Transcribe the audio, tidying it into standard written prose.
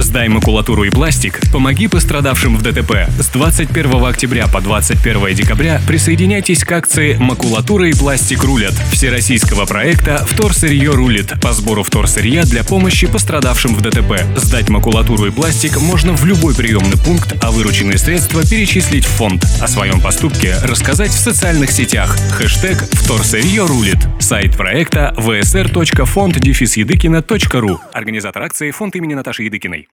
Сдай макулатуру и пластик, помоги пострадавшим в ДТП. С 21 октября по 21 декабря присоединяйтесь к акции «Макулатура и пластик рулят» всероссийского проекта «Вторсырье рулит» по сбору вторсырья для помощи пострадавшим в ДТП. Сдать макулатуру и пластик можно в любой приемный пункт, а вырученные средства перечислить в фонд. О своем поступке рассказать в социальных сетях. Хэштег «Вторсырье рулит». Сайт проекта vsr.fond-едыкина.ру. Организатор акции — фонд имени Наташи Едыкиной.